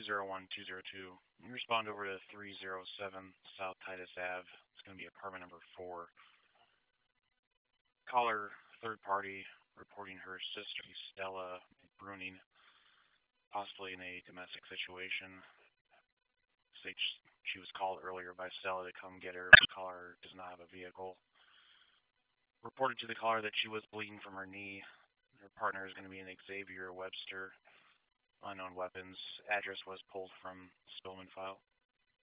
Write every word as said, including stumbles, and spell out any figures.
zero one two zero two. You respond over to three oh seven South Titus Ave. It's going to be apartment number four. Caller, third party, reporting her sister, Stella Bruning, possibly in a domestic situation. States she was called earlier by Stella to come get her. The caller does not have a vehicle. Reported to the caller that she was bleeding from her knee. Her partner is going to be an Xavier Webster. Unknown weapons. Address was pulled from Spillman file.